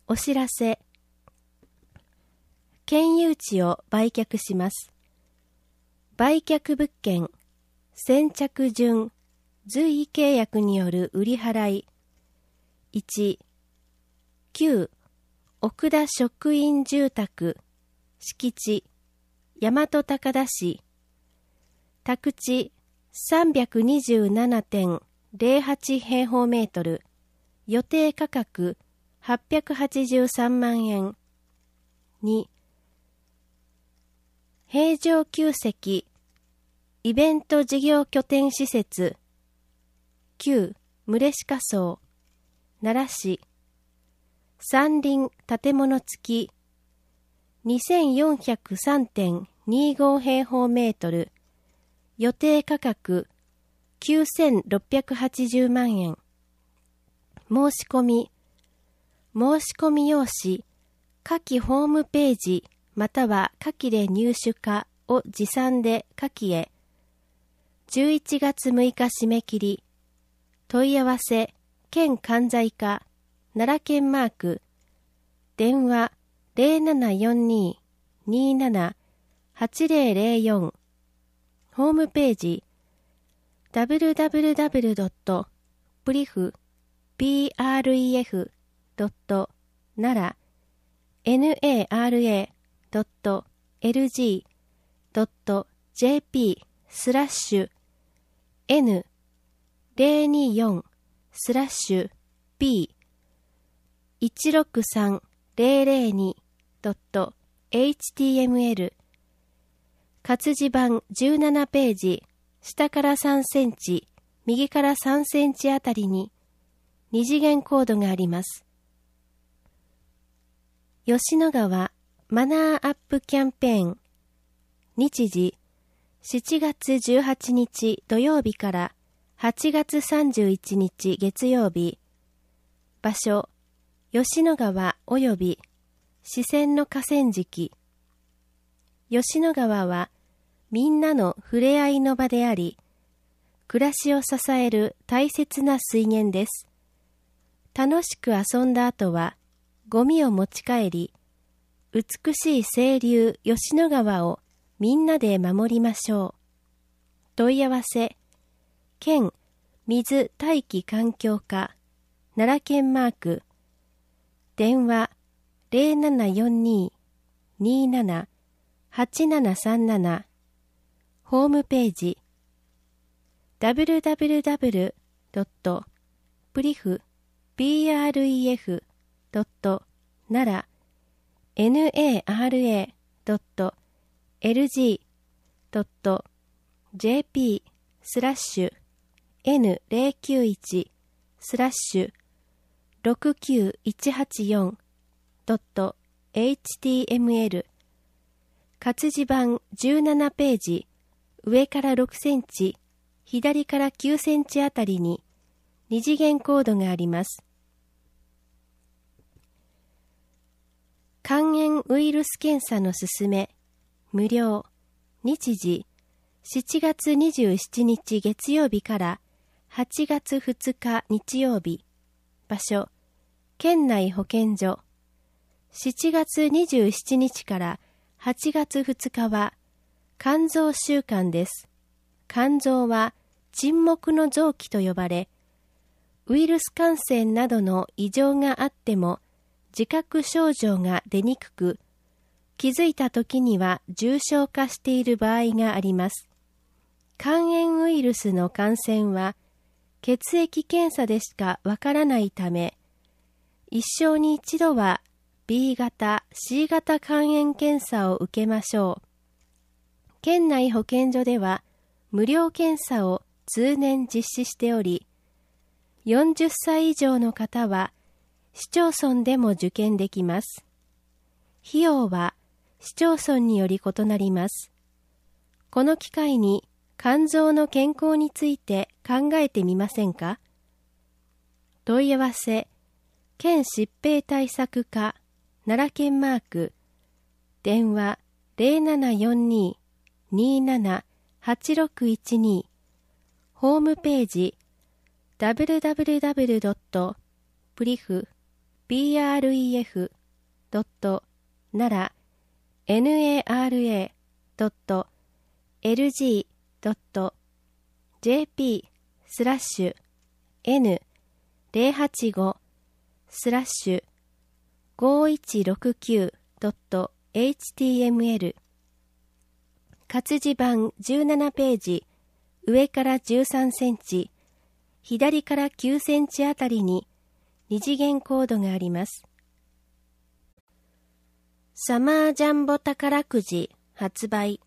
お知らせ。県有地を売却します。売却物件、先着順、随意契約による売り払い。1、旧奥田職員住宅、敷地、大和高田市、宅地 327.08 平方メートル、予定価格883万円。2、平城宮跡、イベント事業拠点施設、旧牟鹿荘、奈良市、山林建物付き、2403.25 平方メートル、予定価格9680万円。申し込み用紙、下記ホームページまたは下記で入手可を持参で下記へ。11月6日締め切り。問い合わせ、県関西課、奈良県マーク、電話0742-27-8004、ホームページ、www.pref.nara.nr.gp/n003-002.html 活字版17ページ、下から3センチ、右から3センチあたりに二次元コードがあります。吉野川マナーアップキャンペーン。日時、7月18日土曜日から8月31日月曜日。場所、吉野川及び支川の河川敷。吉野川はみんなの触れ合いの場であり、暮らしを支える大切な水源です。楽しく遊んだ後は、ゴミを持ち帰り、美しい清流吉野川をみんなで守りましょう。問い合わせ、県水大気環境課、奈良県マーク、電話0742-27-8737、ホームページ、www.nara.nra.newz.jp/n09184.html 活字版17ページ、上から6センチ、左から9センチあたりに二次元コードがあります。肝炎ウイルス検査のすすめ、無料。日時、7月27日月曜日から8月2日日曜日。場所、県内保健所。7月27日から8月2日は肝臓週間です。肝臓は沈黙の臓器と呼ばれ、ウイルス感染などの異常があっても自覚症状が出にくく、気づいた時には重症化している場合があります。肝炎ウイルスの感染は血液検査でしかわからないため、一生に一度は B 型、C 型肝炎検査を受けましょう。県内保健所では無料検査を通年実施しており、40歳以上の方は市町村でも受験できます。費用は市町村により異なります。この機会に肝臓の健康について考えてみませんか？問い合わせ、県疾病対策課、奈良県マーク、電話0742-27-8612、ホームページ www.pref nara.nara.nj.nl 活字版17ページ、上から13センチ、左から9センチあたりに二次元コードがあります。サマージャンボ宝くじ発売。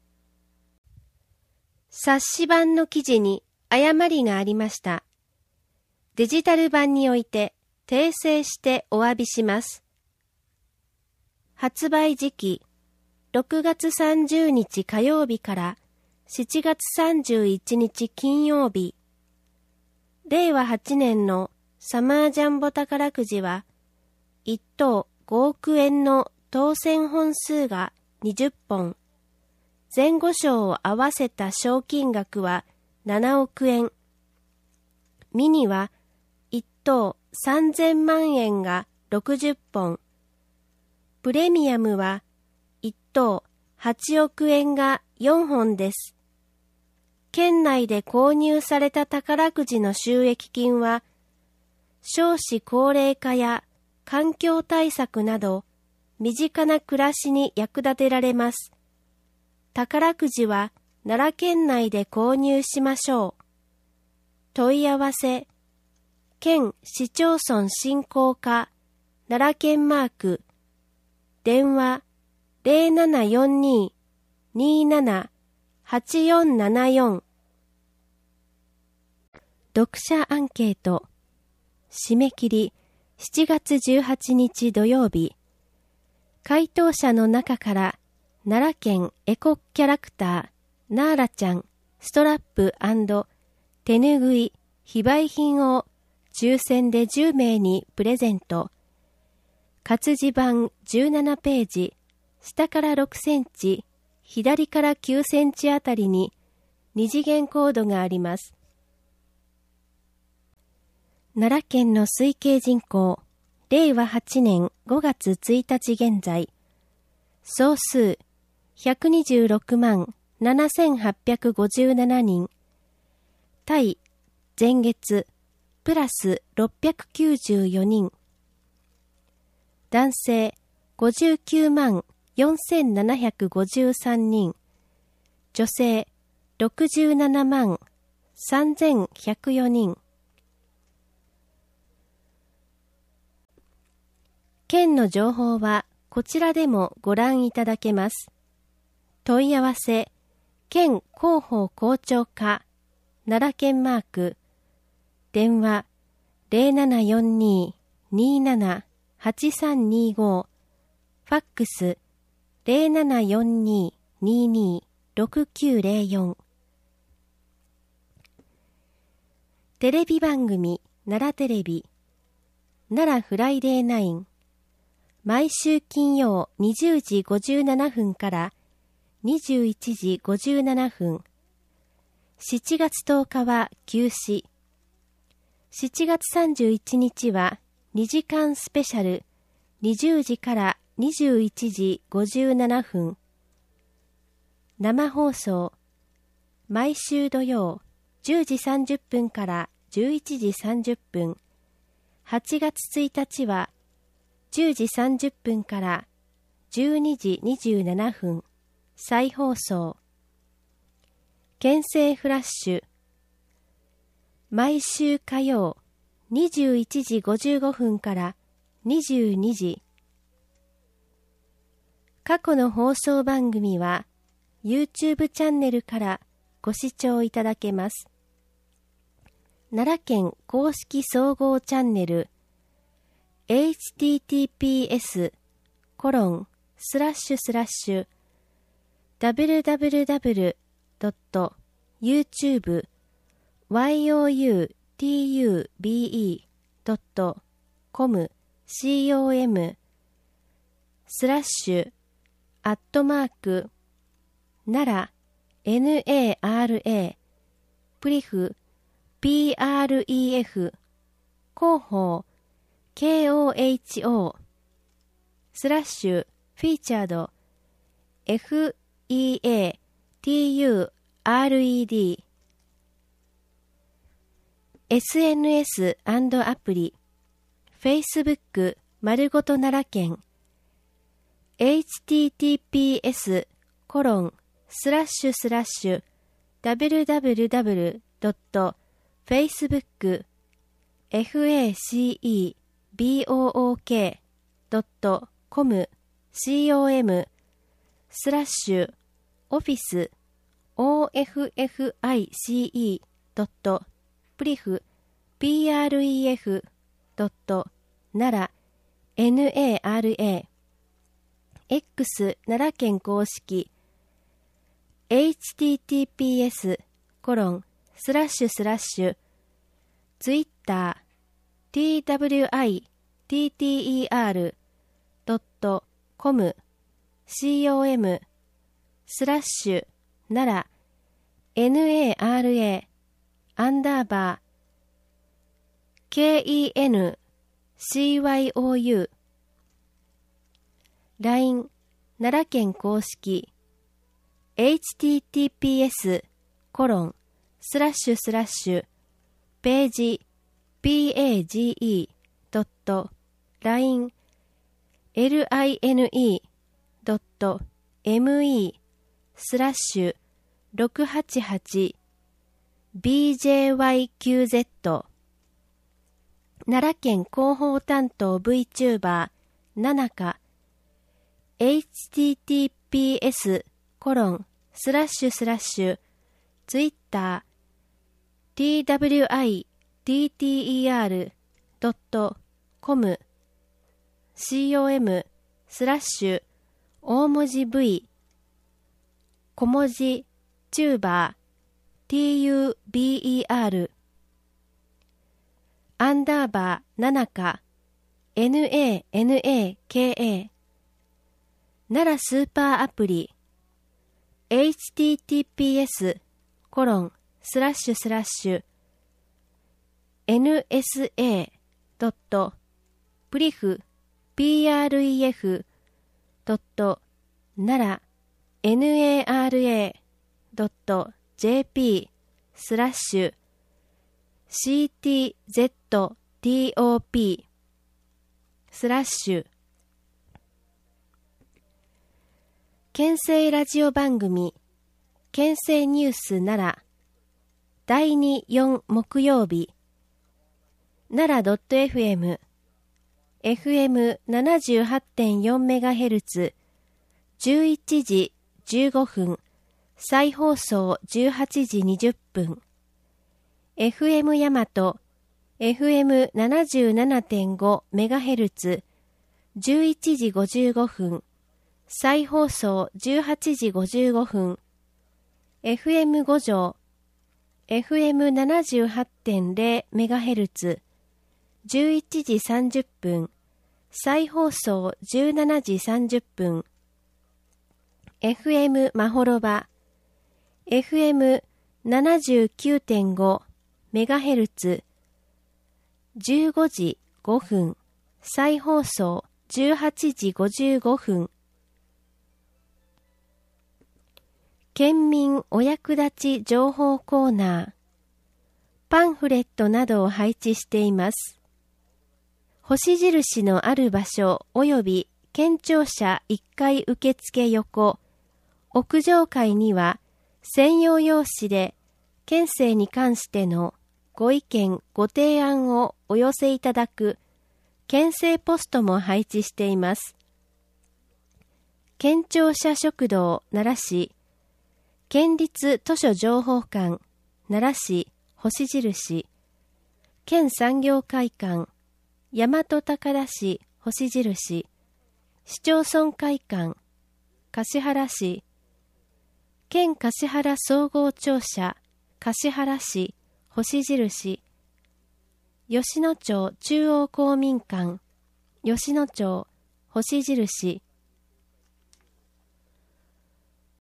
冊子版の記事に誤りがありました。デジタル版において訂正してお詫びします。発売時期、6月30日火曜日から7月31日金曜日。令和8年のサマージャンボ宝くじは、1等5億円の当選本数が20本、前後賞を合わせた賞金額は7億円。ミニは1等3000万円が60本、プレミアムは1等8億円が4本です。県内で購入された宝くじの収益金は、少子高齢化や環境対策など、身近な暮らしに役立てられます。宝くじは奈良県内で購入しましょう。問い合わせ、県市町村振興課、奈良県マーク、電話0742-27-8474。読者アンケート。締め切り7月18日土曜日。回答者の中から奈良県エコキャラクターナーラちゃんストラップ&手ぬぐい非売品を抽選で10名にプレゼント。活字版17ページ、下から6センチ、左から9センチあたりに二次元コードがあります。奈良県の推計人口、令和8年5月1日現在、総数126万7857人、対前月プラス694人、男性59万4753人、女性67万3104人。県の情報はこちらでもご覧いただけます。問い合わせ、県広報広聴課、奈良県マーク、電話0742-27-8325、ファックス0742-22-6904。テレビ番組奈良テレビ、奈良フライデー9、毎週金曜20時57分から21時57分。7月10日は休止。7月31日は2時間スペシャル20時から21時57分。生放送。毎週土曜10時30分から11時30分。8月1日は10時30分から12時27分。再放送。県政フラッシュ。毎週火曜21時55分から22時。過去の放送番組は YouTube チャンネルからご視聴いただけます。奈良県公式総合チャンネルwww.youtube.com/naraプリフ PREF 広報 KOHO スラッシュフィーチャード FEATURED SNS& アプリ Facebook 丸ごと奈良県 https://www.facebook.office.pref.pref.nara奈良県公式 twitter.com/nara-kencyon LINE 奈良県公式 https://page.line.me/688BJYQZ 奈良県広報担当 VTuber ななか https://twitter.com/com/ 大文字 V 小文字 tuber tuber アンダーバーななか NANAKA 奈良スーパーアプリ https://nsa.pref.nara.nara.jp/ctztop/ 県政ラジオ番組県政ニュース奈良第2、4木曜日奈良 .fm FM78.4MHz 11時15分再放送18時20分 FM 大和 FM77.5MHz 11時55分再放送18時55分 FM 五条 FM78.0MHz 11時30分再放送17時30分 FM まほろば FM79.5MHz 15時5分再放送18時55分県民お役立ち情報コーナーパンフレットなどを配置しています。星印のある場所及び県庁舎1階受付横屋上階には専用用紙で県政に関してのご意見ご提案をお寄せいただく県政ポストも配置しています。県庁舎食堂奈良市県立図書情報館奈良市星印県産業会館大和高田市星印市町村会館橿原市県橿原総合庁舎橿原市星印吉野町中央公民館吉野町星印